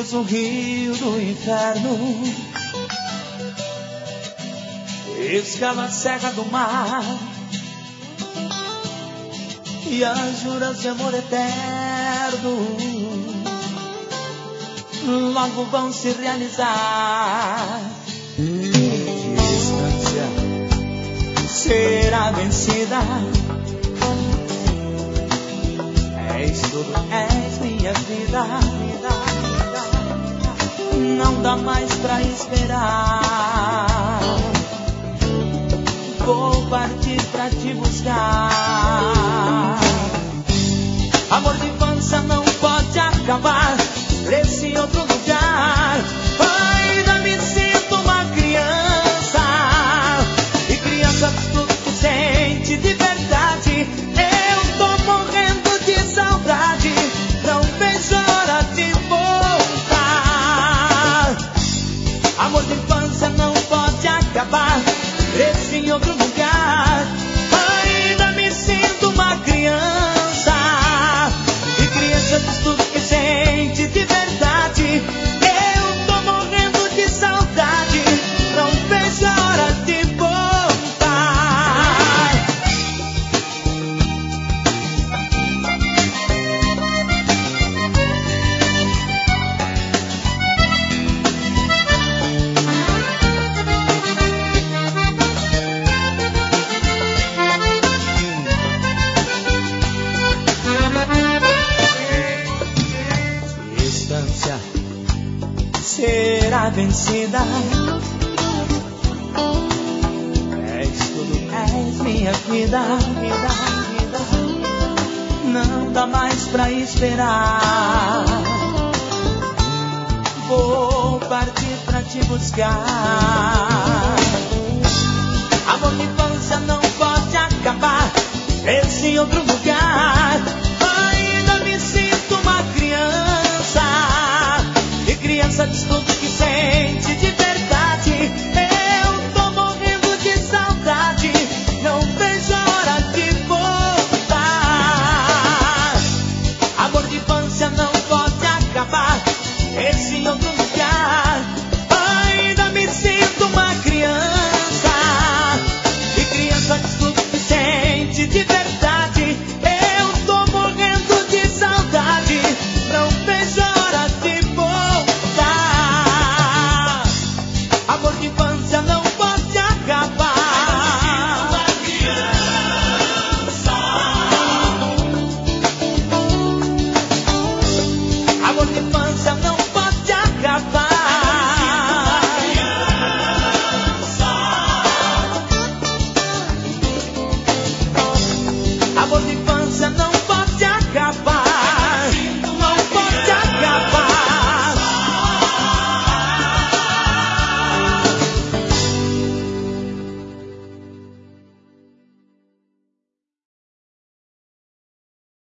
diz o rio do inferno, escala a serra do mar, e as juras de amor eterno logo vão se realizar. Distância será vencida, és tudo, és minha vida. Não dá mais pra esperar, vou partir pra te buscar. Amor de infância não pode acabar nesse outro lugar. Ainda me sinto uma criança, e criança tudo que sente de verdade. Eu tô morrendo de saudade, não vejo a hora de voltar. Amor de infância não pode acabar nesse outro lugar. Ainda me sinto uma criança, e criança diz tudo que sente de verdade. Eu tô morrendo de saudade, não vejo a hora de voltar. Distância será vencida, és tudo, és minha vida. Não dá mais pra esperar, vou partir pra te buscar. Amor de infância não pode acabar nesse outro lugar.